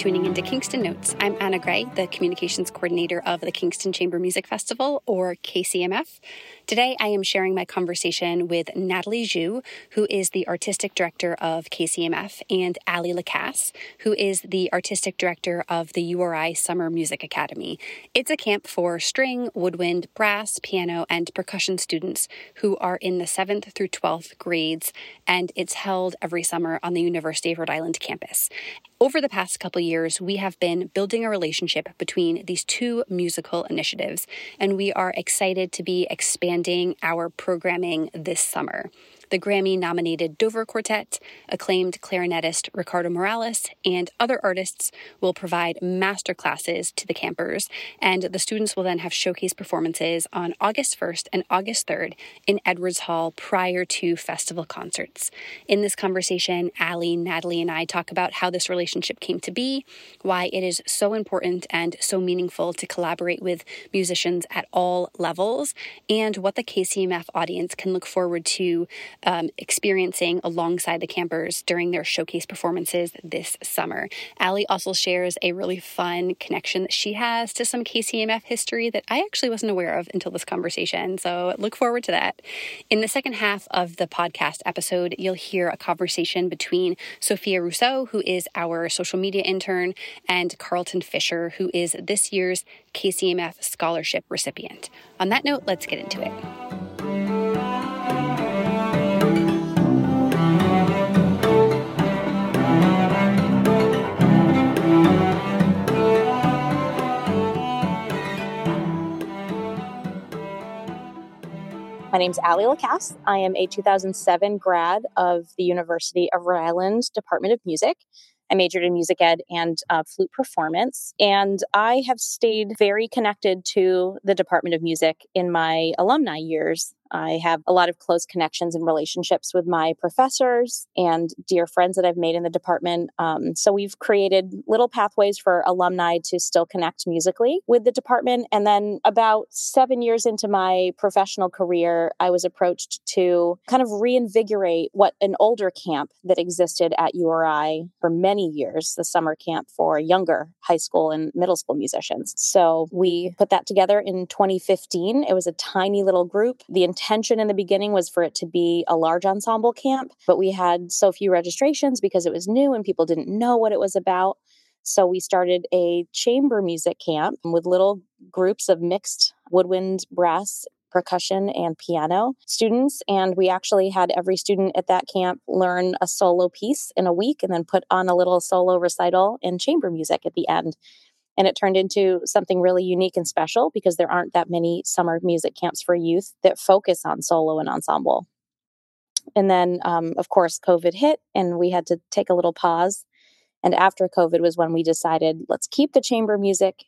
tuning into Kingston Notes. I'm Anna Gray, the Communications Coordinator of the Kingston Chamber Music Festival, or KCMF. Today, I am sharing my conversation with Natalie Zhu, who is the Artistic Director of KCMF, and Ali Lacasse, who is the Artistic Director of the URI Summer Music Academy. It's a camp for string, woodwind, brass, piano, and percussion students who are in the 7th through 12th grades, and it's held every summer on the University of Rhode Island campus. Over the past couple years, we have been building a relationship between these two musical initiatives, and we are excited to be expanding our programming this summer. The Grammy-nominated Dover Quartet, acclaimed clarinetist Ricardo Morales, and other artists will provide master classes to the campers, and the students will then have showcase performances on August 1st and August 3rd in Edwards Hall prior to festival concerts. In this conversation, Ali, Natalie, and I talk about how this relationship came to be, why it is so important and so meaningful to collaborate with musicians at all levels, and what the KCMF audience can look forward to experiencing alongside the campers during their showcase performances this summer. Ali also shares a really fun connection that she has to some KCMF history that I actually wasn't aware of until this conversation, so look forward to that. In the second half of the podcast episode, you'll hear a conversation between Sophia Rousseau, who is our social media intern, and Carlton Fisher, who is this year's KCMF scholarship recipient. On that note, let's get into it. My name's Ali Lacasse. I am a 2007 grad of the University of Rhode Island Department of Music. I majored in music ed and flute performance, and I have stayed very connected to the Department of Music in my alumni years. I have a lot of close connections and relationships with my professors and dear friends that I've made in the department. So we've created little pathways for alumni to still connect musically with the department. And then about 7 years into my professional career, I was approached to kind of reinvigorate what an older camp that existed at URI for many years, the summer camp for younger high school and middle school musicians. So we put that together in 2015. It was a tiny little group. The intention in the beginning was for it to be a large ensemble camp, but we had so few registrations because it was new and people didn't know what it was about. So we started a chamber music camp with little groups of mixed woodwind, brass, percussion, and piano students. And we actually had every student at that camp learn a solo piece in a week and then put on a little solo recital in chamber music at the end. And it turned into something really unique and special because there aren't that many summer music camps for youth that focus on solo and ensemble. And then, of course, COVID hit and we had to take a little pause. And after COVID was when we decided, let's keep the chamber music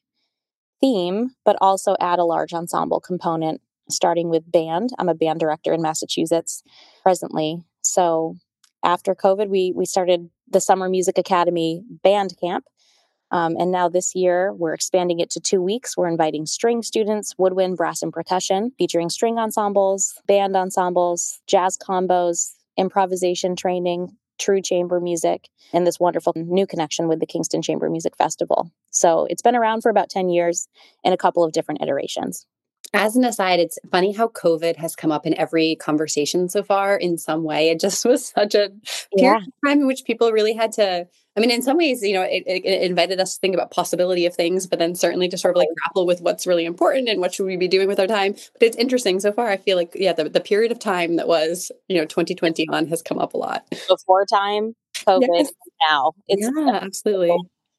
theme, but also add a large ensemble component, starting with band. I'm a band director in Massachusetts presently. So after COVID, we started the Summer Music Academy Band Camp. And now this year, we're expanding it to 2 weeks. We're inviting string students, woodwind, brass, and percussion, featuring string ensembles, band ensembles, jazz combos, improvisation training, true chamber music, and this wonderful new connection with the Kingston Chamber Music Festival. So it's been around for about 10 years in a couple of different iterations. As an aside, it's funny how COVID has come up in every conversation so far in some way. It just was such a period of time in which people really had to, I mean, in some ways, it invited us to think about possibility of things, but then certainly to sort of grapple with what's really important and what should we be doing with our time. But it's interesting. So far, I feel like, the period of time that was, 2020 on has come up a lot. Before time, COVID, Yes. Now. It's absolutely.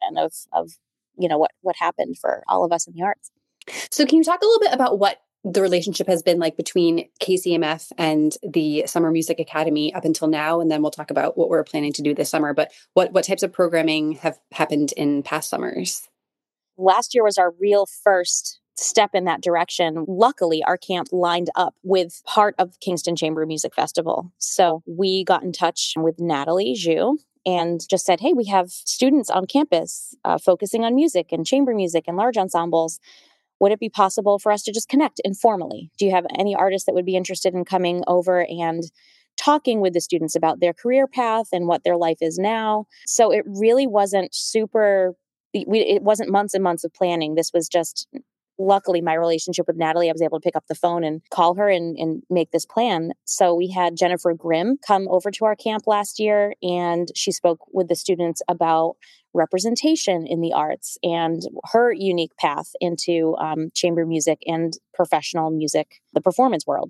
Of what happened for all of us in the arts. So can you talk a little bit about what the relationship has been like between KCMF and the Summer Music Academy up until now? And then we'll talk about what we're planning to do this summer. But what types of programming have happened in past summers? Last year was our real first step in that direction. Luckily, our camp lined up with part of Kingston Chamber Music Festival. So we got in touch with Natalie Zhu and just said, hey, we have students on campus focusing on music and chamber music and large ensembles. Would it be possible for us to just connect informally? Do you have any artists that would be interested in coming over and talking with the students about their career path and what their life is now? So it really wasn't super it wasn't months and months of planning. This was just, luckily, my relationship with Natalie, I was able to pick up the phone and call her and make this plan. So we had Jennifer Grimm come over to our camp last year, and she spoke with the students about representation in the arts and her unique path into chamber music and professional music, the performance world.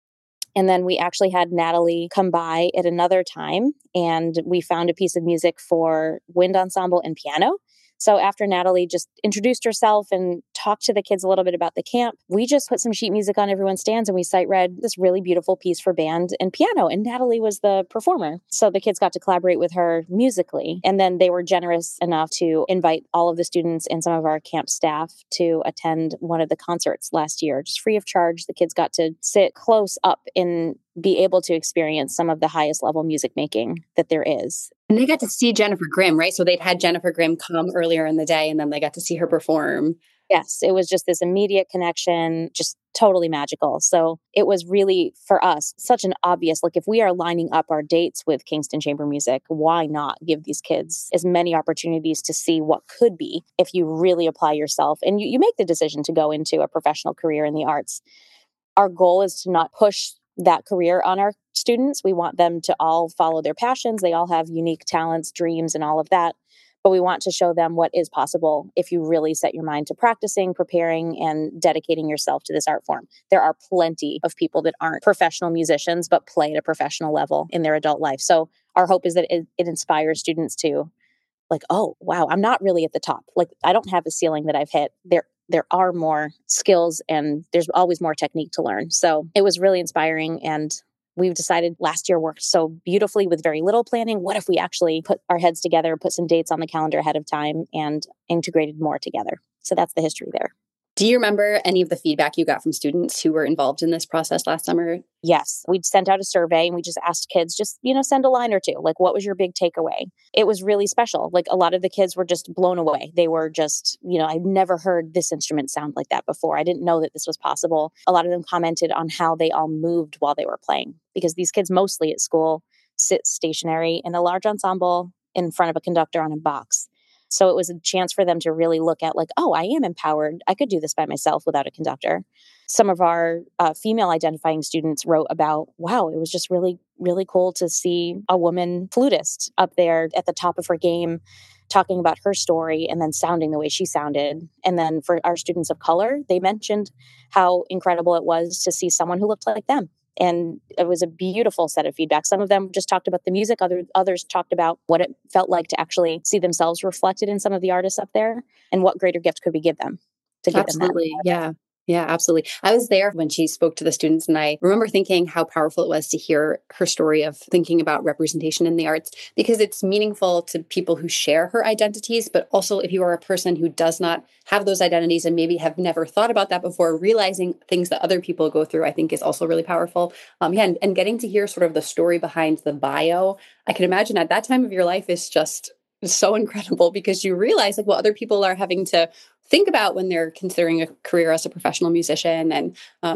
And then we actually had Natalie come by at another time, and we found a piece of music for wind ensemble and piano. So after Natalie just introduced herself and talked to the kids a little bit about the camp, we just put some sheet music on everyone's stands and we sight read this really beautiful piece for band and piano. And Natalie was the performer. So the kids got to collaborate with her musically. And then they were generous enough to invite all of the students and some of our camp staff to attend one of the concerts last year, just free of charge. The kids got to sit close up and be able to experience some of the highest level music making that there is. And they got to see Jennifer Grimm, right? So they'd had Jennifer Grimm come earlier in the day, and then they got to see her perform. Yes, it was just this immediate connection, just totally magical. So it was really, for us, such an obvious, like, if we are lining up our dates with Kingston Chamber Music, why not give these kids as many opportunities to see what could be if you really apply yourself and you make the decision to go into a professional career in the arts. Our goal is to not push that career on our students. We want them to all follow their passions. They all have unique talents, dreams, and all of that. But we want to show them what is possible if you really set your mind to practicing, preparing, and dedicating yourself to this art form. There are plenty of people that aren't professional musicians, but play at a professional level in their adult life. So our hope is that it inspires students to, like, oh, wow, I'm not really at the top. Like, I don't have a ceiling that I've hit. There are more skills and there's always more technique to learn. So it was really inspiring. And we've decided last year worked so beautifully with very little planning. What if we actually put our heads together, put some dates on the calendar ahead of time, and integrated more together? So that's the history there. Do you remember any of the feedback you got from students who were involved in this process last summer? Yes. We'd sent out a survey and we just asked kids, just, send a line or two. Like, what was your big takeaway? It was really special. Like, a lot of the kids were just blown away. They were just, I've never heard this instrument sound like that before. I didn't know that this was possible. A lot of them commented on how they all moved while they were playing, because these kids mostly at school sit stationary in a large ensemble in front of a conductor on a box. So it was a chance for them to really look at, like, oh, I am empowered. I could do this by myself without a conductor. Some of our female identifying students wrote about, wow, it was just really, really cool to see a woman flutist up there at the top of her game, talking about her story and then sounding the way she sounded. And then for our students of color, they mentioned how incredible it was to see someone who looked like them. And it was a beautiful set of feedback. Some of them just talked about the music. Others talked about what it felt like to actually see themselves reflected in some of the artists up there, and what greater gift could we give them to give them that. Absolutely. Yeah. Yeah, absolutely. I was there when she spoke to the students, and I remember thinking how powerful it was to hear her story of thinking about representation in the arts, because it's meaningful to people who share her identities, but also if you are a person who does not have those identities and maybe have never thought about that before, realizing things that other people go through, I think is also really powerful. And getting to hear sort of the story behind the bio, I can imagine at that time of your life is just so incredible, because you realize like what other people are having to think about when they're considering a career as a professional musician. And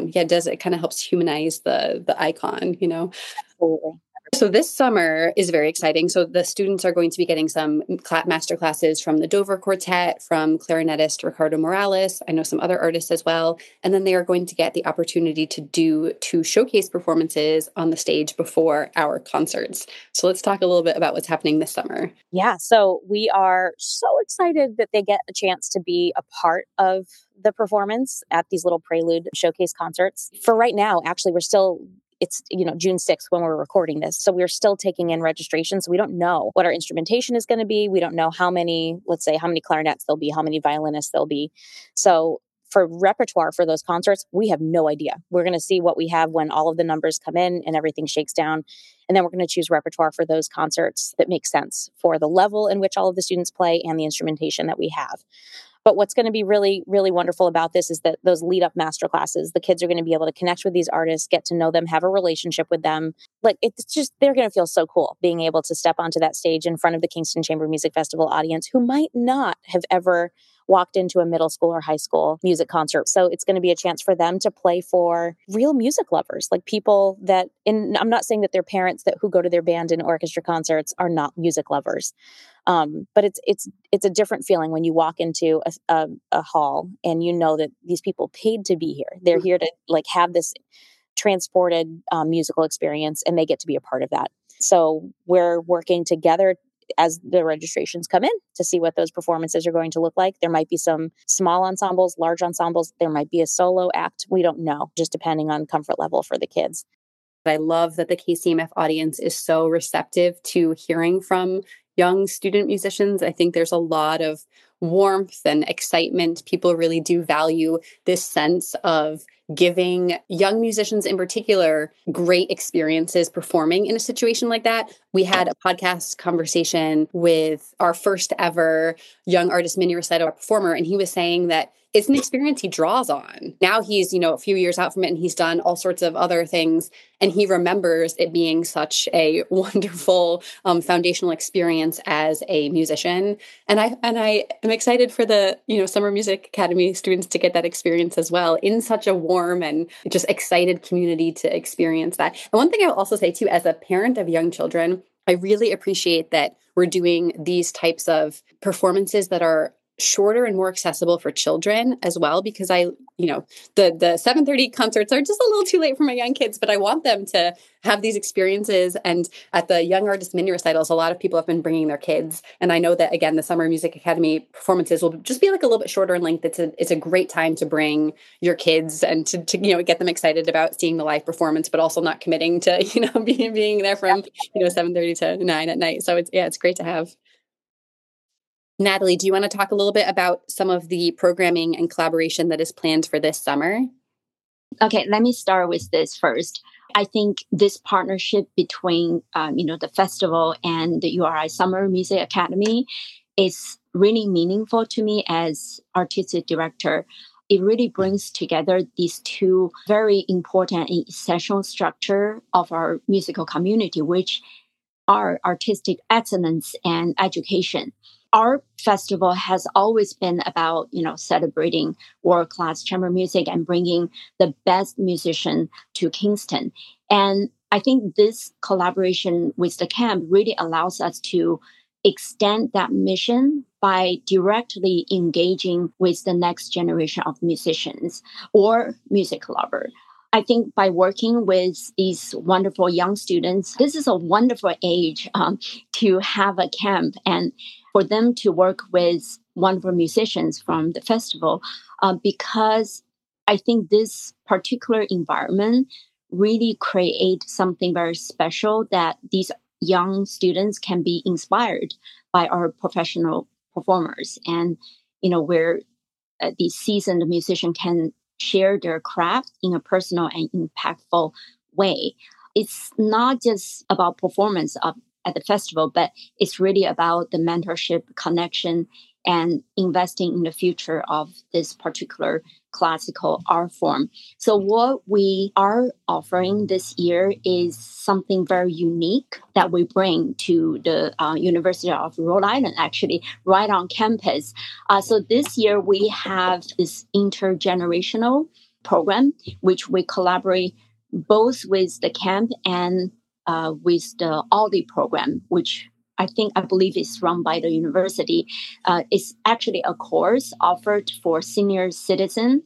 it kind of helps humanize the icon, Absolutely. So this summer is very exciting. So the students are going to be getting some master classes from the Dover Quartet, from clarinetist Ricardo Morales. I know some other artists as well. And then they are going to get the opportunity to do 2 showcase performances on the stage before our concerts. So let's talk a little bit about what's happening this summer. Yeah. So we are so excited that they get a chance to be a part of the performance at these little prelude showcase concerts. For right now, actually, it's June 6th when we're recording this. So we're still taking in registrations. So we don't know what our instrumentation is going to be. We don't know how many clarinets there'll be, how many violinists there'll be. So for repertoire for those concerts, we have no idea. We're going to see what we have when all of the numbers come in and everything shakes down. And then we're going to choose repertoire for those concerts that make sense for the level in which all of the students play and the instrumentation that we have. But what's going to be really, really wonderful about this is that those lead up master classes, the kids are going to be able to connect with these artists, get to know them, have a relationship with them. Like, it's just, they're going to feel so cool being able to step onto that stage in front of the Kingston Chamber Music Festival audience, who might not have ever walked into a middle school or high school music concert. So it's going to be a chance for them to play for real music lovers, like people that, and I'm not saying that their parents that who go to their band and orchestra concerts are not music lovers. But it's a different feeling when you walk into a hall and you know that these people paid to be here. They're here to like have this transported musical experience, and they get to be a part of that. So we're working together as the registrations come in to see what those performances are going to look like. There might be some small ensembles, large ensembles. There might be a solo act. We don't know, just depending on comfort level for the kids. I love that the KCMF audience is so receptive to hearing from young student musicians. I think there's a lot of warmth and excitement. People really do value this sense of giving young musicians in particular great experiences performing in a situation like that. We had a podcast conversation with our first ever young artist mini recital performer, and he was saying that it's an experience he draws on. Now he's, a few years out from it, and he's done all sorts of other things. And he remembers it being such a wonderful foundational experience as a musician. And I am excited for the, Summer Music Academy students to get that experience as well in such a warm and just excited community to experience that. And one thing I will also say too, as a parent of young children, I really appreciate that we're doing these types of performances that are shorter and more accessible for children as well, because the 7:30 concerts are just a little too late for my young kids, but I want them to have these experiences. And at the Young Artist Mini Recitals, a lot of people have been bringing their kids. And I know that, again, the Summer Music Academy performances will just be like a little bit shorter in length. It's a great time to bring your kids and to get them excited about seeing the live performance, but also not committing to, being there from, 7:30 to 9 at night. So it's great to have. Natalie, do you want to talk a little bit about some of the programming and collaboration that is planned for this summer? Okay, let me start with this first. I think this partnership between, the festival and the URI Summer Music Academy is really meaningful to me as artistic director. It really brings together these two very important and essential structure of our musical community, which are artistic excellence and education. Our festival has always been about, celebrating world-class chamber music and bringing the best musician to Kingston. And I think this collaboration with the camp really allows us to extend that mission by directly engaging with the next generation of musicians or music lovers. I think by working with these wonderful young students, this is a wonderful age to have a camp and for them to work with wonderful musicians from the festival, because I think this particular environment really creates something very special that these young students can be inspired by our professional performers. And, where these seasoned musicians can share their craft in a personal and impactful way. It's not just about performance at the festival, but it's really about the mentorship, connection, and investing in the future of this particular classical art form. So what we are offering this year is something very unique that we bring to the University of Rhode Island, actually, right on campus. So this year we have this intergenerational program, which we collaborate both with the camp and with the Audi program, which I believe is run by the university. It's actually a course offered for senior citizens,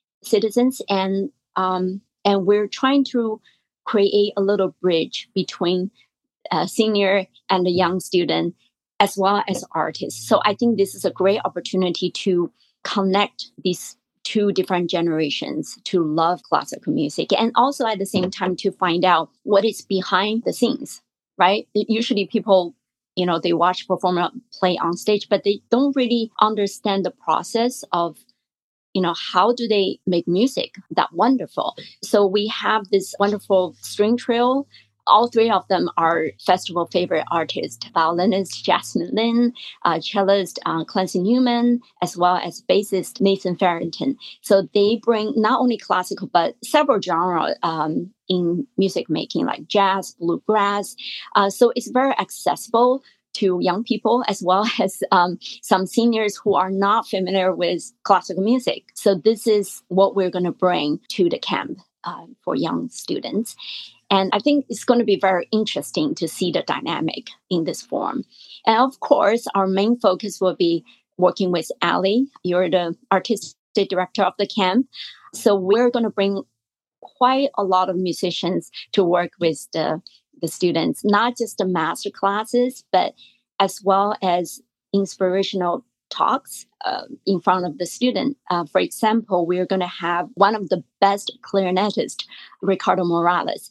and we're trying to create a little bridge between senior and the young student, as well as artists. So I think this is a great opportunity to connect these two different generations to love classical music, and also at the same time to find out what is behind the scenes, right? Usually people, they watch performer play on stage, but they don't really understand the process of, how do they make music that wonderful? So we have this wonderful string trio. All three of them are festival favorite artists: violinist Jasmine Lin, cellist Clancy Newman, as well as bassist Nathan Farrington. So they bring not only classical, but several genres in music making, like jazz, bluegrass. So it's very accessible to young people as well as some seniors who are not familiar with classical music. So this is what we're going to bring to the camp for young students. And I think it's going to be very interesting to see the dynamic in this form. And of course, our main focus will be working with Ali. You're the artistic director of the camp. So we're going to bring quite a lot of musicians to work with the students, not just the master classes, but as well as inspirational talks in front of the student. For example, we're going to have one of the best clarinetists, Ricardo Morales,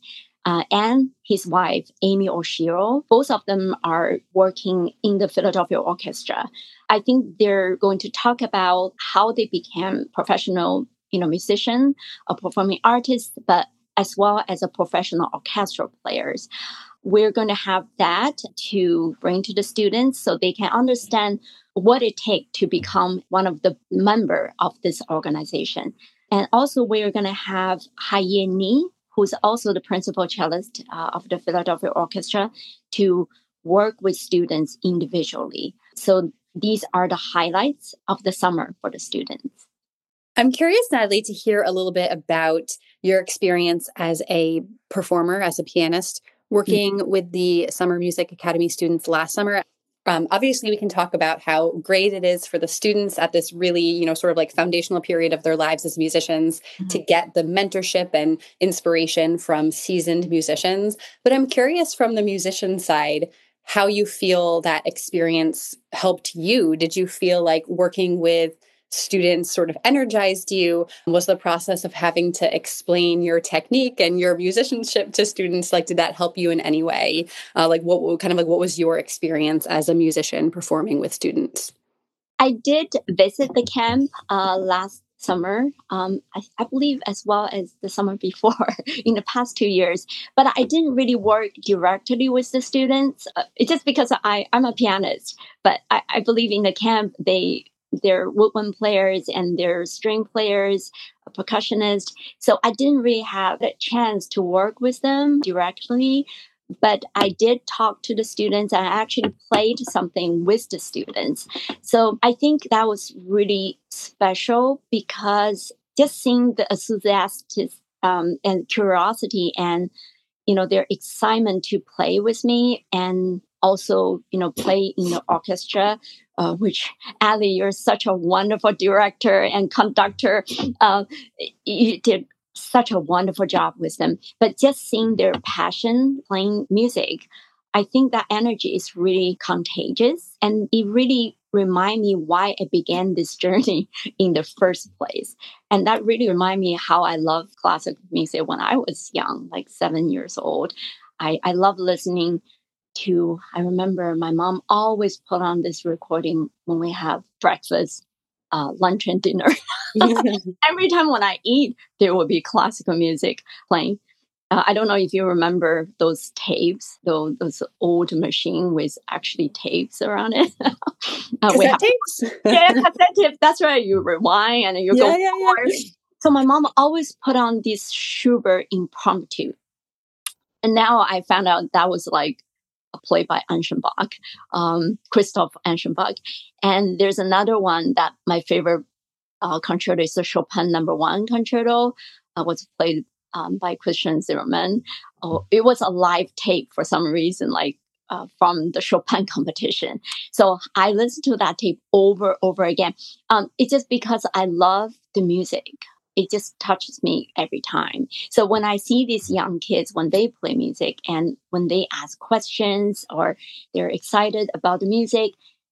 and his wife, Amy Oshiro. Both of them are working in the Philadelphia Orchestra. I think they're going to talk about how they became professional, musician, a performing artist, but as well as a professional orchestral players. We're going to have that to bring to the students so they can understand what it takes to become one of the member of this organization. And also we're going to have Haye Ni, who's also the principal cellist of the Philadelphia Orchestra, to work with students individually. So these are the highlights of the summer for the students. I'm curious, Natalie, to hear a little bit about your experience as a performer, as a pianist, working with the Summer Music Academy students last summer. Obviously, we can talk about how great it is for the students at this really, sort of like foundational period of their lives as musicians to get the mentorship and inspiration from seasoned musicians. But I'm curious from the musician side, how you feel that experience helped you. Did you feel like working with students sort of energized you? Was the process of having to explain your technique and your musicianship to students, like, did that help you in any way? What was your experience as a musician performing with students? I did visit the camp last summer, I believe, as well as the summer before in the past 2 years. But I didn't really work directly with the students. It's just because I'm a pianist, but I believe in the camp, they're woodwind players and they're string players, a percussionist. So I didn't really have a chance to work with them directly, but I did talk to the students and I actually played something with the students. So I think that was really special because just seeing the enthusiasm and curiosity and, their excitement to play with me and also, play in the orchestra, which, Ali, you're such a wonderful director and conductor. You did such a wonderful job with them. But just seeing their passion playing music, I think that energy is really contagious. And it really reminded me why I began this journey in the first place. And that really reminded me how I loved classical music when I was young, like 7 years old. I love listening I remember my mom always put on this recording when we have breakfast, lunch and dinner. Every time when I eat, there will be classical music playing. I don't know if you remember those tapes, those old machine with actually tapes around it. Cassette tapes? Yeah, cassette tapes. That's right. You rewind and you go forward. So my mom always put on this Schubert impromptu. And now I found out that was like a play by Eschenbach, Christoph Eschenbach. And there's another one that my favorite concerto is the Chopin No. 1 concerto, was played by Christian Zimmermann. It was a live tape for some reason, from the Chopin competition. So I listened to that tape over again. It's just because I love the music. It just touches me every time. So when I see these young kids, when they play music and when they ask questions or they're excited about the music,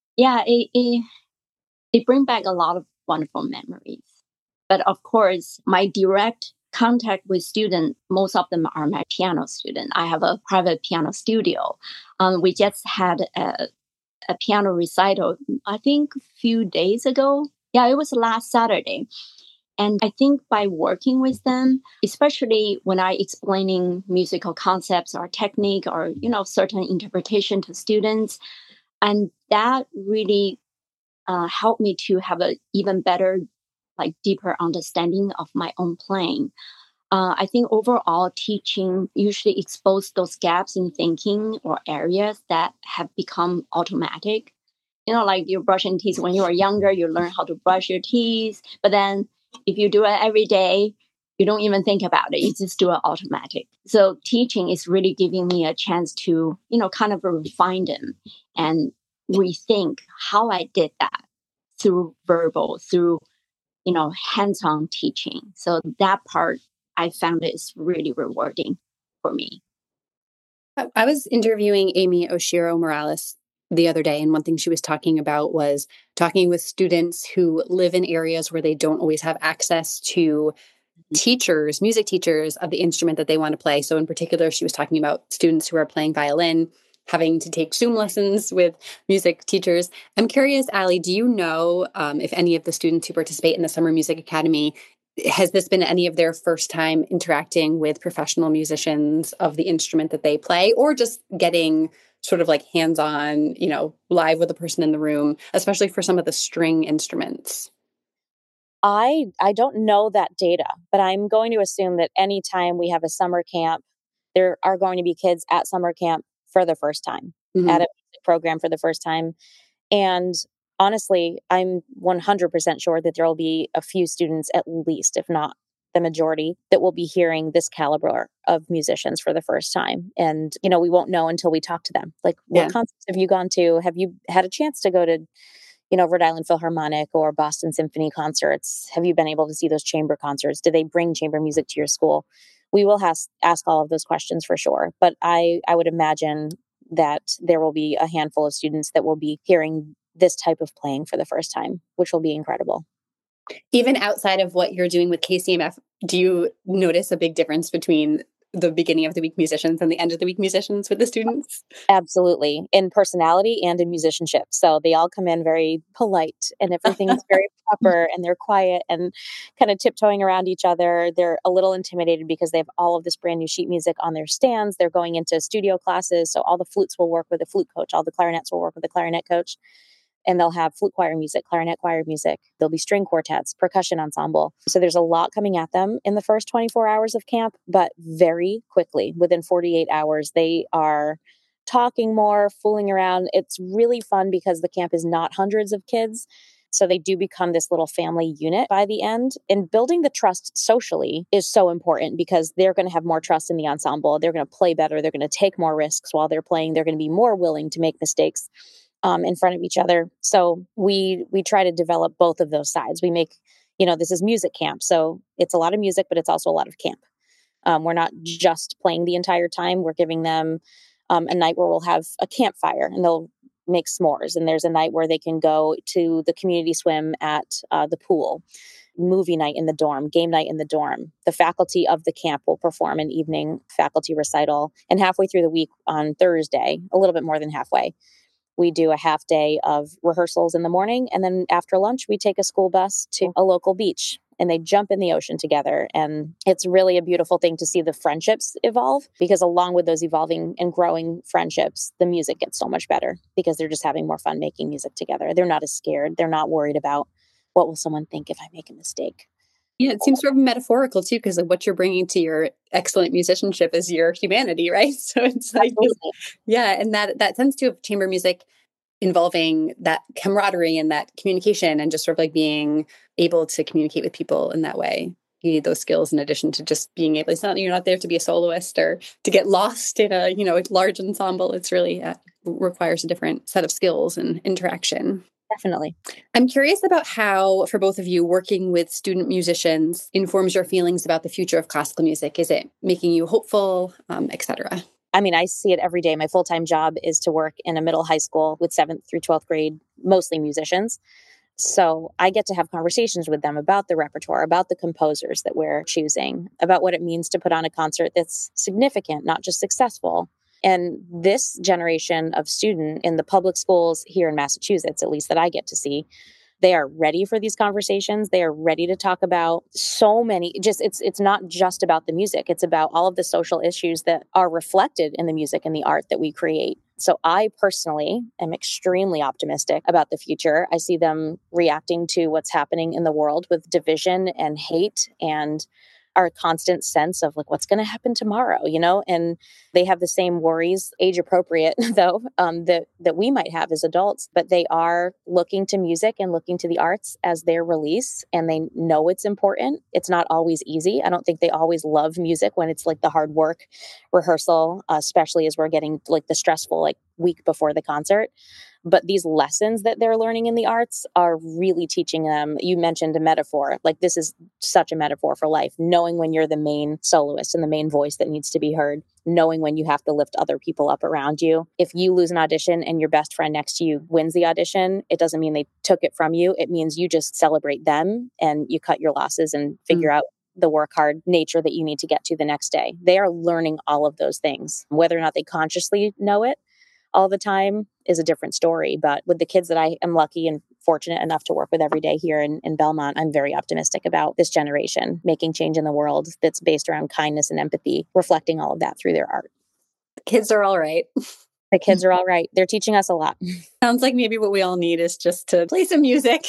it brings back a lot of wonderful memories. But of course, my direct contact with students, most of them are my piano students. I have a private piano studio. We just had a piano recital, I think a few days ago. Yeah, it was last Saturday. And I think by working with them, especially when I explaining musical concepts or technique or, certain interpretation to students, and that really helped me to have an even better, deeper understanding of my own playing. I think overall teaching usually expose those gaps in thinking or areas that have become automatic. Like you're brushing teeth when you were younger, you learn how to brush your teeth. But then if you do it every day, you don't even think about it. You just do it automatic. So teaching is really giving me a chance to, kind of refine them and rethink how I did that through verbal, through, hands-on teaching. So that part I found is really rewarding for me. I was interviewing Amy Oshiro Morales the other day, and one thing she was talking about was talking with students who live in areas where they don't always have access to teachers, music teachers of the instrument that they want to play. So in particular, she was talking about students who are playing violin, having to take Zoom lessons with music teachers. I'm curious, Ali, do you know if any of the students who participate in the Summer Music Academy, has this been any of their first time interacting with professional musicians of the instrument that they play, or just getting sort of like hands-on, live with a person in the room, especially for some of the string instruments? I don't know that data, but I'm going to assume that anytime we have a summer camp, there are going to be kids at summer camp for the first time, at a music program for the first time. And honestly, I'm 100% sure that there will be a few students, at least, if not the majority, that will be hearing this caliber of musicians for the first time. And, we won't know until we talk to them. Like, what concerts have you gone to? Have you had a chance to go to Rhode Island Philharmonic or Boston Symphony concerts? Have you been able to see those chamber concerts? Do they bring chamber music to your school? We will ask all of those questions for sure. But I would imagine that there will be a handful of students that will be hearing this type of playing for the first time, which will be incredible. Even outside of what you're doing with KCMF, do you notice a big difference between the beginning of the week musicians and the end of the week musicians with the students? Absolutely. In personality and in musicianship. So they all come in very polite and everything's very proper, and they're quiet and kind of tiptoeing around each other. They're a little intimidated because they have all of this brand new sheet music on their stands. They're going into studio classes. So all the flutes will work with a flute coach. All the clarinets will work with a clarinet coach. And they'll have flute choir music, clarinet choir music. There'll be string quartets, percussion ensemble. So there's a lot coming at them in the first 24 hours of camp, but very quickly, within 48 hours, they are talking more, fooling around. It's really fun because the camp is not hundreds of kids. So they do become this little family unit by the end. And building the trust socially is so important because they're going to have more trust in the ensemble. They're going to play better. They're going to take more risks while they're playing. They're going to be more willing to make mistakes in front of each other. So we try to develop both of those sides. We make, this is music camp. So it's a lot of music, but it's also a lot of camp. We're not just playing the entire time. We're giving them a night where we'll have a campfire and they'll make s'mores. And there's a night where they can go to the community swim at the pool, movie night in the dorm, game night in the dorm. The faculty of the camp will perform an evening faculty recital. And halfway through the week on Thursday, a little bit more than halfway, we do a half day of rehearsals in the morning. And then after lunch, we take a school bus to a local beach and they jump in the ocean together. And it's really a beautiful thing to see the friendships evolve, because along with those evolving and growing friendships, the music gets so much better because they're just having more fun making music together. They're not as scared. They're not worried about what will someone think if I make a mistake. Yeah, it seems sort of metaphorical too, because what you're bringing to your excellent musicianship is your humanity, right? So it's like, and that sense too of chamber music involving that camaraderie and that communication and just sort of like being able to communicate with people in that way. You need those skills in addition to just being able, you're not there to be a soloist or to get lost in a large ensemble. It's really requires a different set of skills and interaction. Definitely. I'm curious about how, for both of you, working with student musicians informs your feelings about the future of classical music. Is it making you hopeful, et cetera? I mean, I see it every day. My full-time job is to work in a middle high school with 7th through 12th grade, mostly musicians. So I get to have conversations with them about the repertoire, about the composers that we're choosing, about what it means to put on a concert that's significant, not just successful. And this generation of student in the public schools here in Massachusetts, at least that I get to see, they are ready for these conversations. They are ready to talk about so many, it's not just about the music. It's about all of the social issues that are reflected in the music and the art that we create. So I personally am extremely optimistic about the future. I see them reacting to what's happening in the world with division and hate and are a constant sense of like, what's going to happen tomorrow, and they have the same worries, age appropriate though, that we might have as adults, but they are looking to music and looking to the arts as their release, and they know it's important. It's not always easy. I don't think they always love music when it's like the hard work rehearsal, especially as we're getting like the stressful like week before the concert. But these lessons that they're learning in the arts are really teaching them. You mentioned a metaphor. Like this is such a metaphor for life. Knowing when you're the main soloist and the main voice that needs to be heard. Knowing when you have to lift other people up around you. If you lose an audition and your best friend next to you wins the audition, it doesn't mean they took it from you. It means you just celebrate them and you cut your losses and figure out the work hard nature that you need to get to the next day. They are learning all of those things. Whether or not they consciously know it all the time is a different story. But with the kids that I am lucky and fortunate enough to work with every day here in Belmont, I'm very optimistic about this generation making change in the world that's based around kindness and empathy, reflecting all of that through their art. The kids are all right. The kids are all right. They're teaching us a lot. Sounds like maybe what we all need is just to play some music.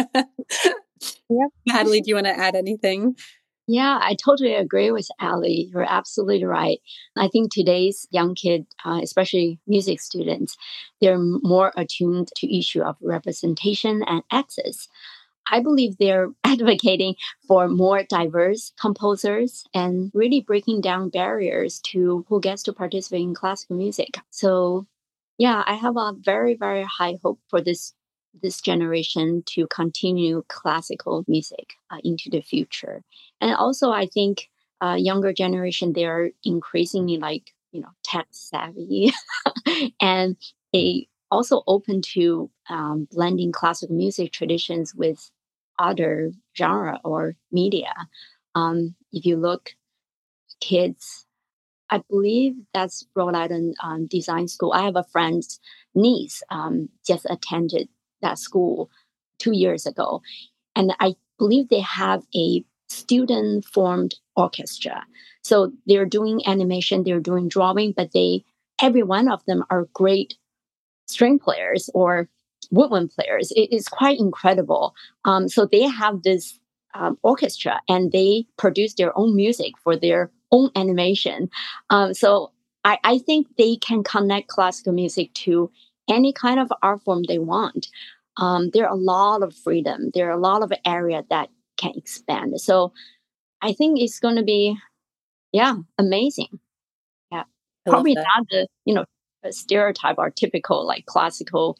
Yep. Natalie, do you want to add anything? Yeah, I totally agree with Ali. You're absolutely right. I think today's young kids, especially music students, they're more attuned to issue of representation and access. I believe they're advocating for more diverse composers and really breaking down barriers to who gets to participate in classical music. So, yeah, I have a very, very high hope for this generation to continue classical music into the future. And also, I think younger generation, they are increasingly tech savvy and they also open to blending classical music traditions with other genre or media. If you look, kids, I believe that's Rhode Island Design School. I have a friend's niece just attended that school 2 years ago. And I believe they have a student formed orchestra. So they're doing animation, they're doing drawing, but every one of them are great string players or woodwind players. It is quite incredible. So they have this orchestra and they produce their own music for their own animation. So I think they can connect classical music to any kind of art form they want. There are a lot of freedom. There are a lot of area that can expand. So I think it's going to be, amazing. Yeah, probably not the a stereotype or typical like classical,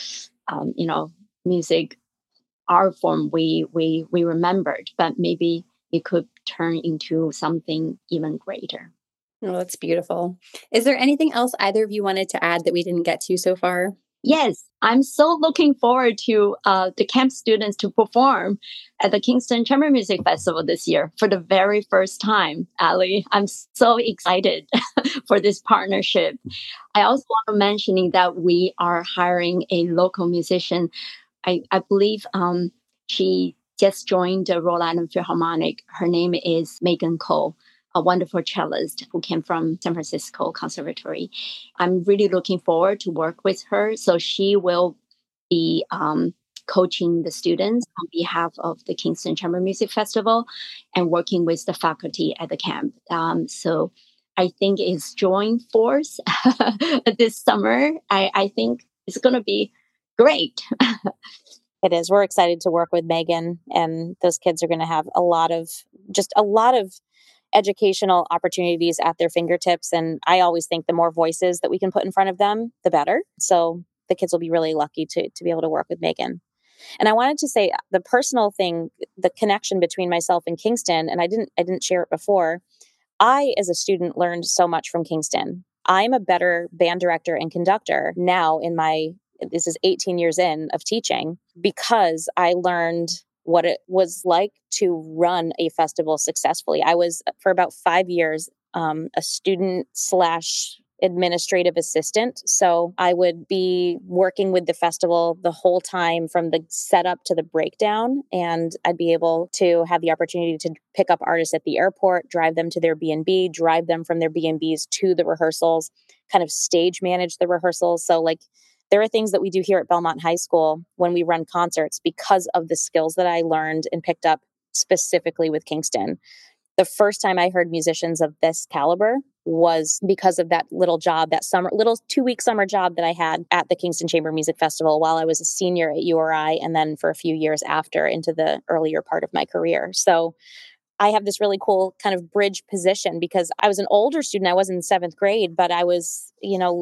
music art form we remembered, but maybe it could turn into something even greater. Oh, that's beautiful. Is there anything else either of you wanted to add that we didn't get to so far? Yes, I'm so looking forward to the camp students to perform at the Kingston Chamber Music Festival this year for the very first time, Ali. I'm so excited for this partnership. I also want to mention that we are hiring a local musician. I believe she just joined the Rhode Island Philharmonic. Her name is Megan Cole, a wonderful cellist who came from San Francisco Conservatory. I'm really looking forward to work with her. So she will be coaching the students on behalf of the Kingston Chamber Music Festival and working with the faculty at the camp. So I think it's joint force this summer. I think it's going to be great. It is. We're excited to work with Megan, and those kids are going to have a lot of educational opportunities at their fingertips. And I always think the more voices that we can put in front of them, the better. So the kids will be really lucky to be able to work with Megan. And I wanted to say the personal thing, the connection between myself and Kingston, and I didn't share it before. I, as a student, learned so much from Kingston. I'm a better band director and conductor now this is 18 years in of teaching, because I learned what it was like to run a festival successfully. I was, for about 5 years, a student / administrative assistant. So I would be working with the festival the whole time from the setup to the breakdown. And I'd be able to have the opportunity to pick up artists at the airport, drive them to their B&B, drive them from their B&Bs to the rehearsals, kind of stage manage the rehearsals. So there are things that we do here at Belmont High School when we run concerts because of the skills that I learned and picked up specifically with Kingston. The first time I heard musicians of this caliber was because of that little job, that little 2-week summer job that I had at the Kingston Chamber Music Festival while I was a senior at URI, and then for a few years after into the earlier part of my career. So I have this really cool kind of bridge position because I was an older student. I was in 7th grade, but I was,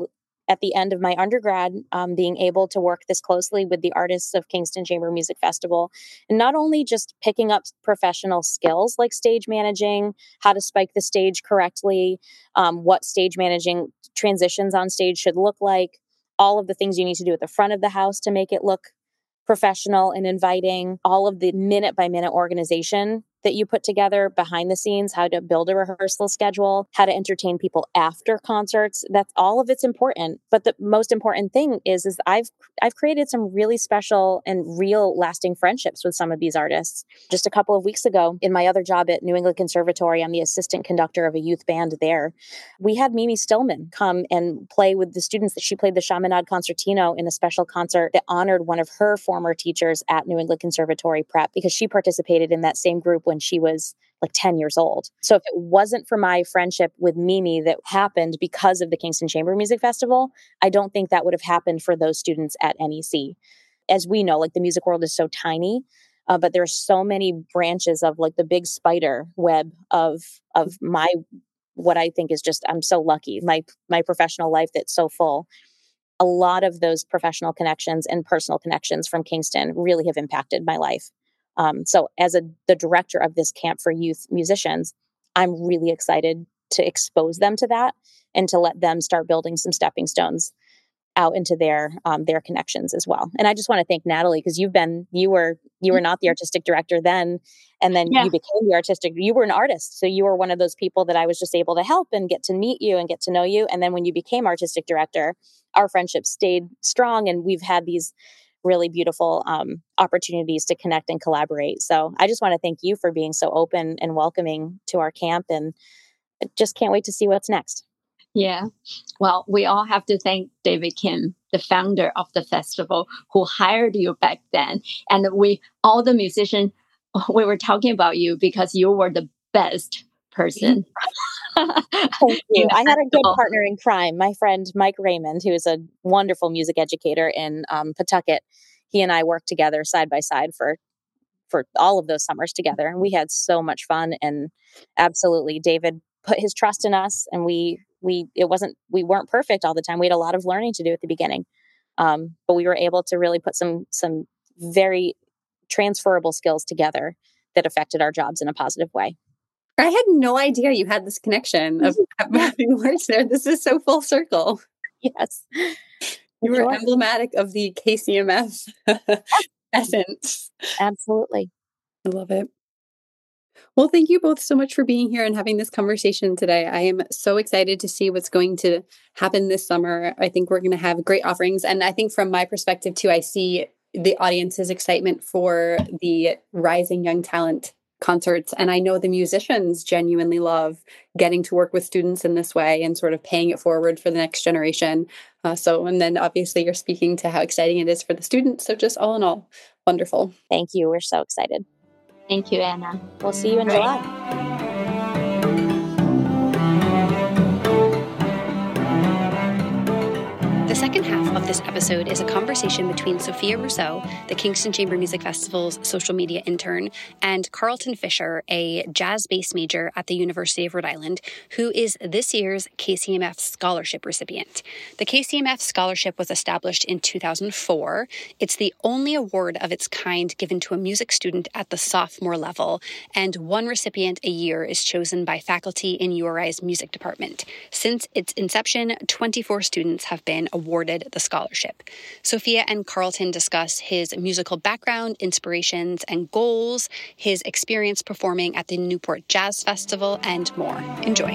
at the end of my undergrad, being able to work this closely with the artists of Kingston Chamber Music Festival, and not only just picking up professional skills like stage managing, how to spike the stage correctly, what stage managing transitions on stage should look like, all of the things you need to do at the front of the house to make it look professional and inviting, all of the minute by minute organization that you put together behind the scenes, how to build a rehearsal schedule, how to entertain people after concerts. That's all of it's important. But the most important thing is I've created some really special and real lasting friendships with some of these artists. Just a couple of weeks ago, in my other job at New England Conservatory, I'm the assistant conductor of a youth band there. We had Mimi Stillman come and play with the students. That she played the Chaminade Concertino in a special concert that honored one of her former teachers at New England Conservatory Prep, because she participated in that same group when she was like 10 years old. So if it wasn't for my friendship with Mimi that happened because of the Kingston Chamber Music Festival, I don't think that would have happened for those students at NEC. As we know, like the music world is so tiny, but there are so many branches of like the big spider web of my, what I think is just, I'm so lucky, my professional life that's so full. A lot of those professional connections and personal connections from Kingston really have impacted my life. So as the director of this camp for youth musicians, I'm really excited to expose them to that and to let them start building some stepping stones out into their connections as well. And I just want to thank Natalie, because you were not the artistic director then, and then you became the artistic. You were an artist, so you were one of those people that I was just able to help and get to meet you and get to know you. And then when you became artistic director, our friendship stayed strong, and we've had these really beautiful opportunities to connect and collaborate. So I just want to thank you for being so open and welcoming to our camp, and just can't wait to see what's next. Yeah. Well, we all have to thank David Kim, the founder of the festival, who hired you back then. And all the musicians, we were talking about you because you were the best person. Thank you. I had a good partner in crime, my friend Mike Raymond, who is a wonderful music educator in Pawtucket. He and I worked together side by side for all of those summers together, and we had so much fun. And absolutely, David put his trust in us, and we weren't perfect all the time. We had a lot of learning to do at the beginning, but we were able to really put some very transferable skills together that affected our jobs in a positive way. I had no idea you had this connection of having worked there. This is so full circle. Yes. You were emblematic of the KCMF essence. Absolutely. I love it. Well, thank you both so much for being here and having this conversation today. I am so excited to see what's going to happen this summer. I think we're going to have great offerings. And I think from my perspective, too, I see the audience's excitement for the Rising Young Talent concerts. And I know the musicians genuinely love getting to work with students in this way and sort of paying it forward for the next generation. And then obviously you're speaking to how exciting it is for the students. So just all in all, wonderful. Thank you. We're so excited. Thank you, Anna. We'll see you in July. The second half of this episode is a conversation between Sophia Rousseau, the Kingston Chamber Music Festival's social media intern, and Carlton Fisher, a jazz bass major at the University of Rhode Island, who is this year's KCMF Scholarship recipient. The KCMF Scholarship was established in 2004. It's the only award of its kind given to a music student at the sophomore level, and one recipient a year is chosen by faculty in URI's music department. Since its inception, 24 students have been awarded the scholarship. Sophia and Carlton discuss his musical background, inspirations, and goals, his experience performing at the Newport Jazz Festival, and more. Enjoy.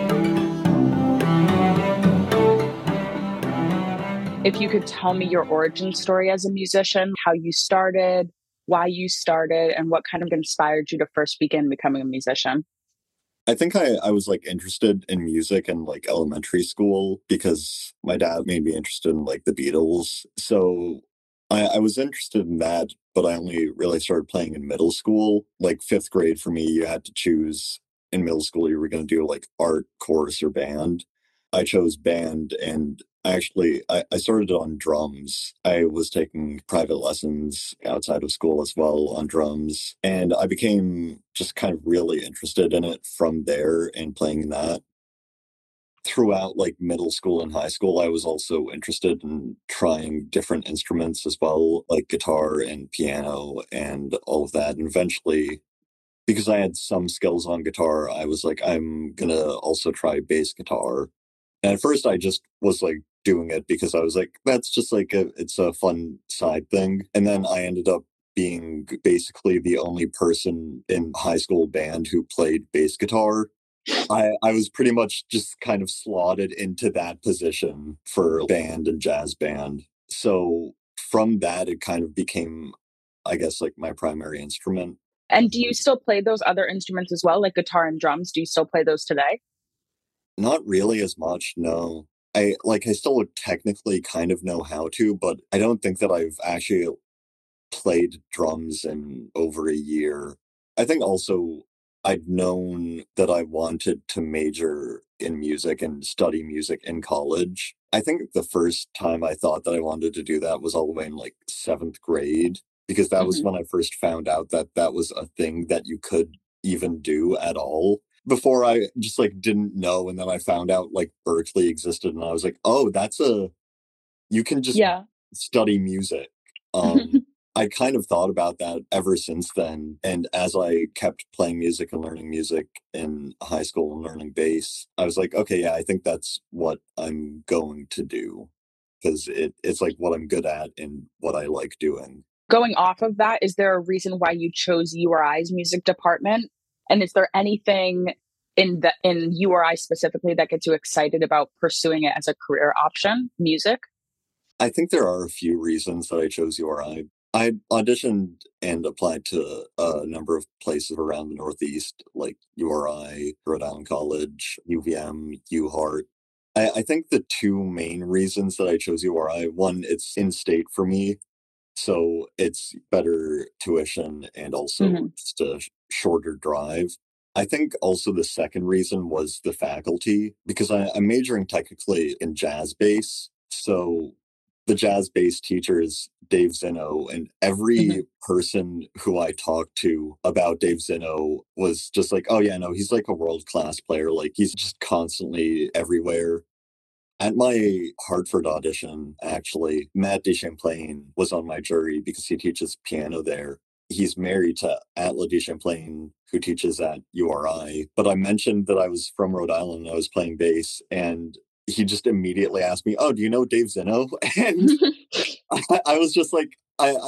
If you could tell me your origin story as a musician, how you started, why you started, and what kind of inspired you to first begin becoming a musician. I think I was like interested in music in like elementary school because my dad made me interested in like the Beatles. So I was interested in that, but I only really started playing in middle school. Like 5th grade for me, you had to choose in middle school you were going to do like art, chorus, or band. I chose band, and I started on drums. I was taking private lessons outside of school as well on drums, and I became just kind of really interested in it from there and playing that. Throughout like middle school and high school, I was also interested in trying different instruments as well, like guitar and piano and all of that. And eventually, because I had some skills on guitar, I was like, I'm gonna also try bass guitar. And at first, I just was like doing it because I was like, that's just like it's a fun side thing. And then I ended up being basically the only person in high school band who played bass guitar. I was pretty much just kind of slotted into that position for band and jazz band. So from that, it kind of became, I guess, like my primary instrument. And do you still play those other instruments as well, like guitar and drums? Do you still play those today? Not really as much, no. I still technically kind of know how to, but I don't think that I've actually played drums in over a year. I think also I'd known that I wanted to major in music and study music in college. I think the first time I thought that I wanted to do that was all the way in like seventh grade, because that was Hmm. when I first found out that that was a thing that you could even do at all. Before I just like didn't know, and then I found out like Berkeley existed, and I was like, oh, you can just Yeah. study music. Um, I kind of thought about that ever since then. And as I kept playing music and learning music in high school and learning bass, I was like, okay, yeah, I think that's what I'm going to do because it's like what I'm good at and what I like doing. Going off of that, is there a reason why you chose URI's music department? And is there anything in URI specifically that gets you excited about pursuing it as a career option, music? I think there are a few reasons that I chose URI. I auditioned and applied to a number of places around the Northeast, like URI, Rhode Island College, UVM, UHeart. I think the two main reasons that I chose URI, one, it's in state for me, so it's better tuition and also Hmm. just a shorter drive. I think also the second reason was the faculty, because I'm majoring technically in jazz bass. So the jazz bass teacher is Dave Zinno, and Hmm. every person who I talked to about Dave Zinno was just like, oh, yeah, no, he's like a world class player. Like he's just constantly everywhere. At my Hartford audition, actually, Matt DeChamplain was on my jury because he teaches piano there. He's married to Atla DeChamplain, who teaches at URI. But I mentioned that I was from Rhode Island and I was playing bass, and he just immediately asked me, oh, do you know Dave Zinno? And I was just like,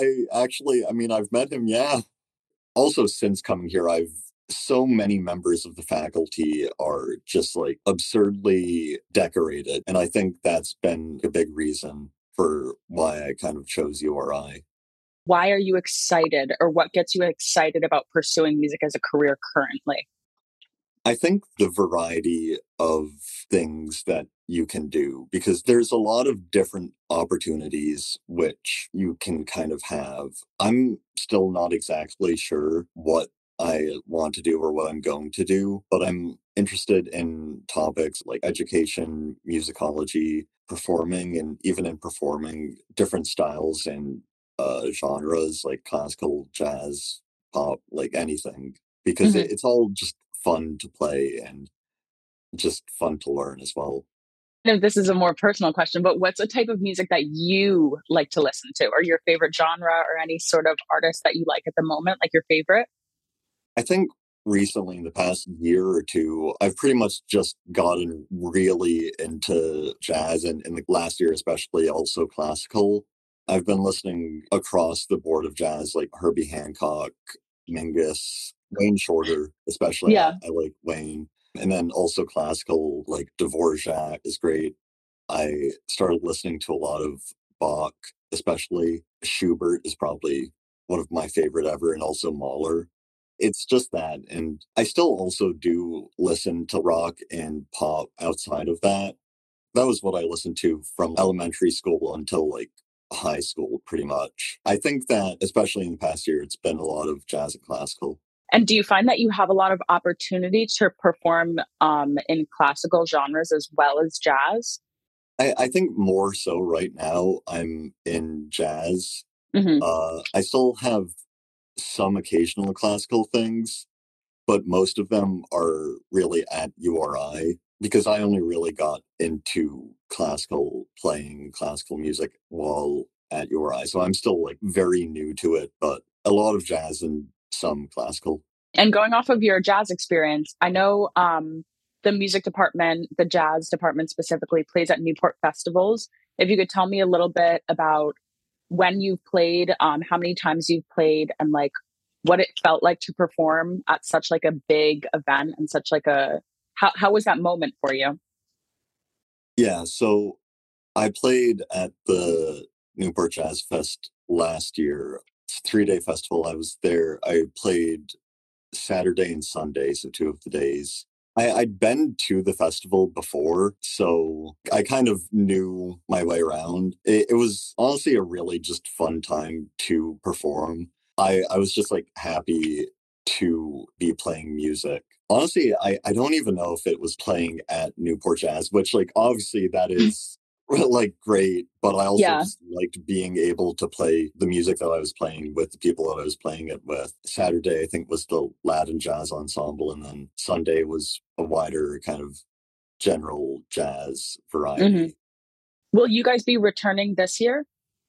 I mean, I've met him, yeah. Also, since coming here, I've so many members of the faculty are just like absurdly decorated. And I think that's been a big reason for why I kind of chose URI. Why are you excited, or what gets you excited about pursuing music as a career currently? I think the variety of things that you can do, because there's a lot of different opportunities which you can kind of have. I'm still not exactly sure what I want to do or what I'm going to do, but I'm interested in topics like education, musicology, performing, and even in performing different styles and genres like classical, jazz, pop, like anything, because Hmm. it's all just fun to play and just fun to learn as well. If this is a more personal question, but what's a type of music that you like to listen to, or your favorite genre, or any sort of artist that you like at the moment, like your favorite? I think recently, in the past year or two, I've pretty much just gotten really into jazz, and in the last year, especially also classical. I've been listening across the board of jazz, like Herbie Hancock, Mingus, Wayne Shorter, especially. Yeah. I like Wayne. And then also classical, like Dvorak is great. I started listening to a lot of Bach, especially. Schubert is probably one of my favorite ever, and also Mahler. It's just that. And I still also do listen to rock and pop outside of that. That was what I listened to from elementary school until like high school, pretty much. I think that, especially in the past year, it's been a lot of jazz and classical. And do you find that you have a lot of opportunity to perform in classical genres as well as jazz? I think more so right now I'm in jazz. Hmm. I still have some occasional classical things, but most of them are really at URI because I only really got into classical music while at URI. So I'm still like very new to it, but a lot of jazz and some classical. And going off of your jazz experience, I know the music department, the jazz department specifically, plays at Newport festivals. If you could tell me a little bit about when you've played, how many times you've played, and like what it felt like to perform at such like a big event and such like a how was that moment for you? Yeah, so I played at the Newport Jazz Fest last year. It's a 3-day festival. I was there. I played Saturday and Sunday, so 2 of the days. I'd been to the festival before, so I kind of knew my way around. It was honestly a really just fun time to perform. I was just like happy to be playing music. Honestly, I don't even know if it was playing at Newport Jazz, which like obviously that is like great, but I also Yeah. just liked being able to play the music that I was playing with the people that I was playing it with. Saturday, I think, was the Latin jazz ensemble, and then Sunday was a wider kind of general jazz Hmm. variety. Will you guys be returning this year?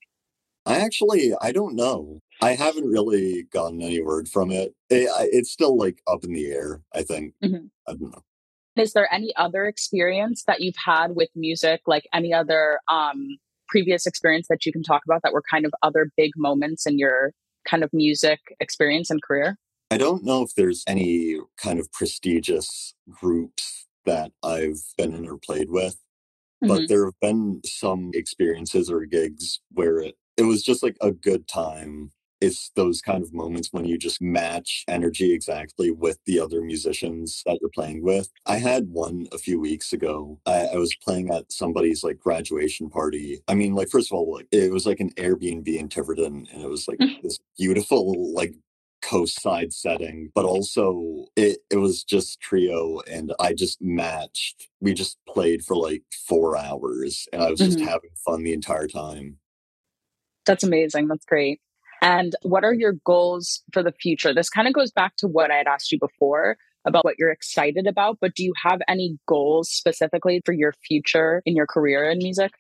I don't know. I haven't really gotten any word from it. It's still like up in the air, I think. Hmm. I don't know. Is there any other experience that you've had with music, like any other previous experience that you can talk about that were kind of other big moments in your kind of music experience and career? I don't know if there's any kind of prestigious groups that I've been in or played with. But Hmm. there have been some experiences or gigs where it was just like a good time. It's those kind of moments when you just match energy exactly with the other musicians that you're playing with. I had one a few weeks ago. I was playing at somebody's like graduation party. I mean, like, first of all, like it was like an Airbnb in Tiverton, and it was like this beautiful, like coastside setting, but also it was just trio and I just matched. We just played for like 4 hours and I was just Hmm. having fun the entire time. That's amazing. That's great. And what are your goals for the future? This kind of goes back to what I had asked you before about what you're excited about, but do you have any goals specifically for your future in your career in music?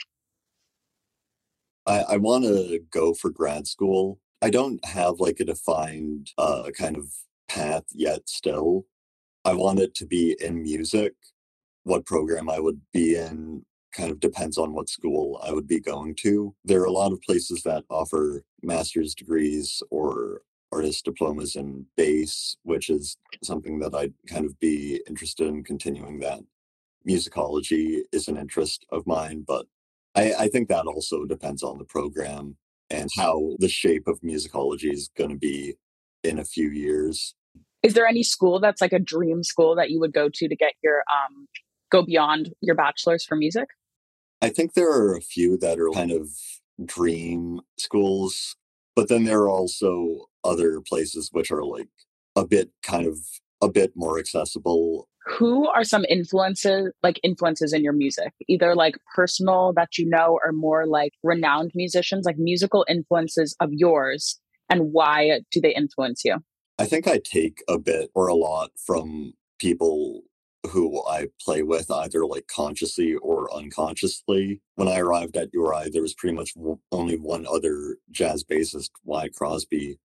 I want to go for grad school. I don't have like a defined kind of path yet still. I want it to be in music. What program I would be in kind of depends on what school I would be going to. There are a lot of places that offer master's degrees or artist diplomas in bass, which is something that I'd kind of be interested in continuing that. Musicology is an interest of mine, but I think that also depends on the program and how the shape of musicology is going to be in a few years. Is there any school that's like a dream school that you would go to get your go beyond your bachelor's for music? I think there are a few that are kind of dream schools, but then there are also other places which are like a bit kind of a bit more accessible. Who are some influences in your music? Either like personal that you know or more like renowned musicians, like musical influences of yours, and why do they influence you? I think I take a bit or a lot from people who I play with, either like consciously or unconsciously. When I arrived at URI, there was pretty much only one other jazz bassist, Y. Crosby.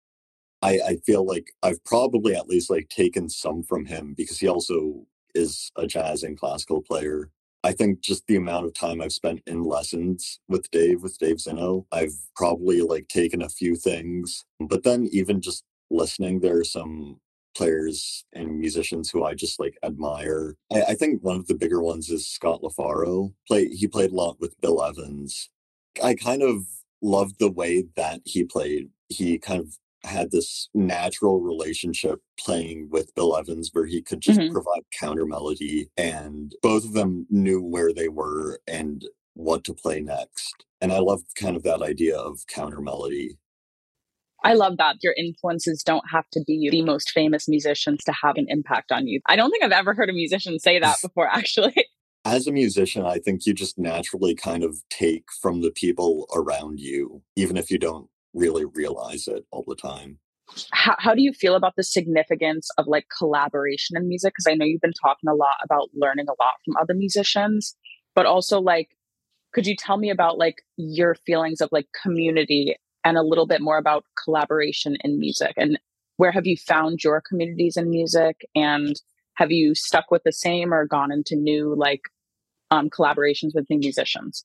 I feel like I've probably at least like taken some from him because he also is a jazz and classical player. I think just the amount of time I've spent in lessons with Dave Zeno, I've probably like taken a few things. But then even just listening, there are some players and musicians who I just like admire. I think one of the bigger ones is Scott LaFaro. He played a lot with Bill Evans. I kind of loved the way that he played. He kind of had this natural relationship playing with Bill Evans where he could just Hmm. provide counter melody and both of them knew where they were and what to play next. And I love kind of that idea of counter melody. I love that your influences don't have to be the most famous musicians to have an impact on you. I don't think I've ever heard a musician say that before, actually. As a musician, I think you just naturally kind of take from the people around you, even if you don't really realize it all the time. How do you feel about the significance of like collaboration in music? Because I know you've been talking a lot about learning a lot from other musicians, but also like, could you tell me about like your feelings of like community and a little bit more about collaboration in music? And where have you found your communities in music? And have you stuck with the same or gone into new like collaborations with new musicians?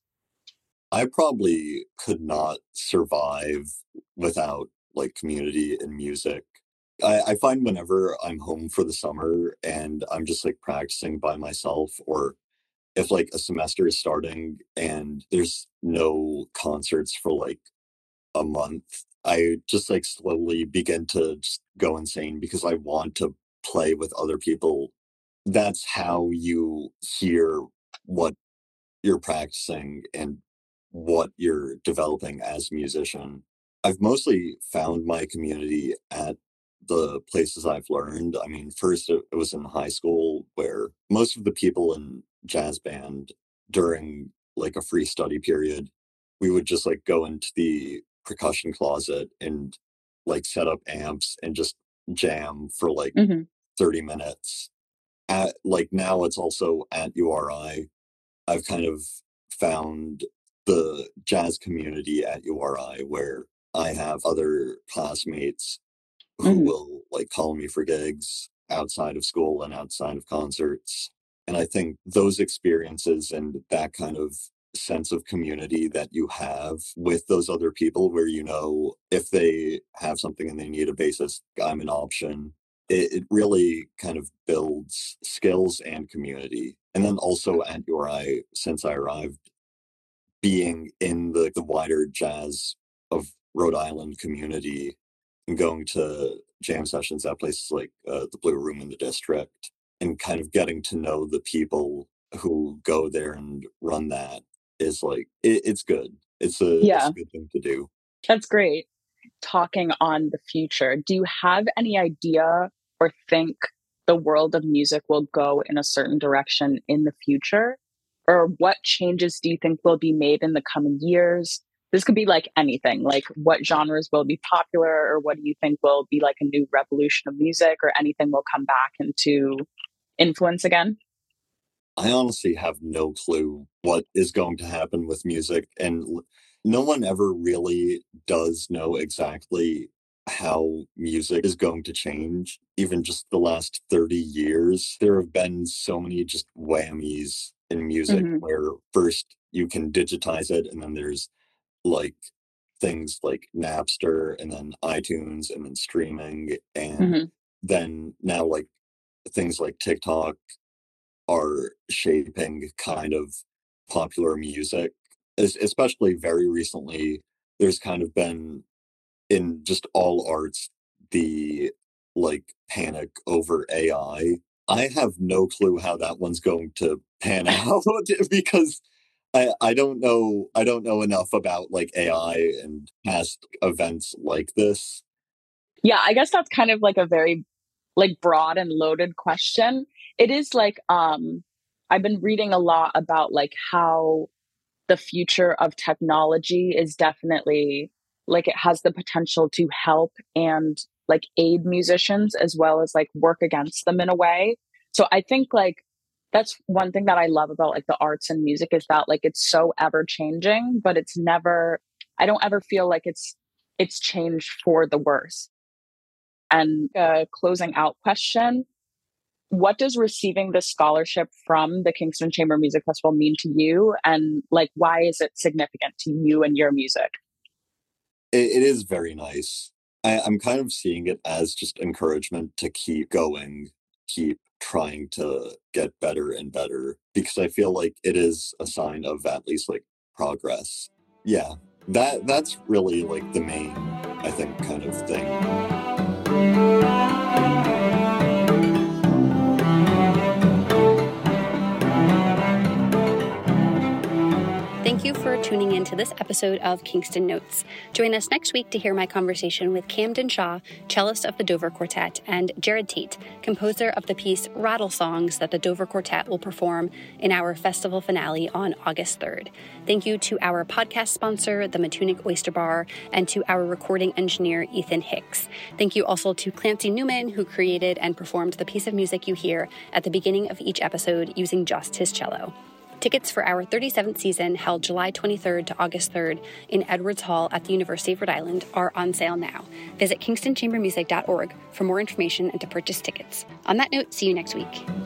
I probably could not survive without like community in music. I find whenever I'm home for the summer and I'm just like practicing by myself, or if like a semester is starting and there's no concerts for like a month, I just like slowly begin to just go insane because I want to play with other people. That's how you hear what you're practicing and what you're developing as a musician. I've mostly found my community at the places I've learned. I mean, first it was in high school where most of the people in jazz band during like a free study period, we would just like go into the percussion closet and like set up amps and just jam for like Mm-hmm. 30 minutes. At like now it's also at URI. I've kind of found the jazz community at URI where I have other classmates who Mm-hmm. will like call me for gigs outside of school and outside of concerts. And I think those experiences and that kind of sense of community that you have with those other people, where you know if they have something and they need a bassist, I'm an option. It really kind of builds skills and community. And then also at URI, since I arrived, being in the wider jazz of Rhode Island community and going to jam sessions at places like the Blue Room in the District, and kind of getting to know the people who go there and run that is like it's good. It's Yeah, a good thing to do. that's great. Talking on the future, do you have any idea or think the world of music will go in a certain direction in the future? Or what changes do you think will be made in the coming years? This could be like anything, like what genres will be popular, or what do you think will be like a new revolution of music, or anything will come back into influence again? I honestly have no clue what is going to happen with music, and no one ever really does know exactly how music is going to change. Even just the last 30 years, there have been so many just whammies in music Hmm. where first you can digitize it, and then there's like things like Napster, and then iTunes, and then streaming, and Hmm. then now like things like TikTok are shaping kind of popular music. Especially very recently, there's kind of been in just all arts the like panic over AI. I have no clue how that one's going to pan out because I don't know enough about like AI and past events like this. Yeah, I guess that's kind of like a very like broad and loaded question. It is like I've been reading a lot about like how the future of technology is definitely like it has the potential to help and like aid musicians as well as like work against them in a way. So I think like that's one thing that I love about like the arts and music is that like it's so ever changing, but it's never, I don't ever feel like it's changed for the worse. And a closing out question, what does receiving this scholarship from the Kingston Chamber Music Festival mean to you? And like, why is it significant to you and your music? It is very nice. I'm kind of seeing it as just encouragement to keep going, keep trying to get better and better, because I feel like it is a sign of at least like progress. Yeah, that's really like the main, I think, kind of thing. Thank you for tuning in to this this episode of Kingston Notes. Join us next week to hear my conversation with Camden Shaw, cellist of the Dover Quartet, and Jared Tate, composer of the piece Rattle Songs that the Dover Quartet will perform in our festival finale on August 3rd. Thank you to our podcast sponsor, the Matunic Oyster Bar, and to our recording engineer, Ethan Hicks. Thank you also to Clancy Newman, who created and performed the piece of music you hear at the beginning of each episode using just his cello. Tickets for our 37th season, held July 23rd to August 3rd in Edwards Hall at the University of Rhode Island, are on sale now. Visit kingstonchambermusic.org for more information and to purchase tickets. On that note, see you next week.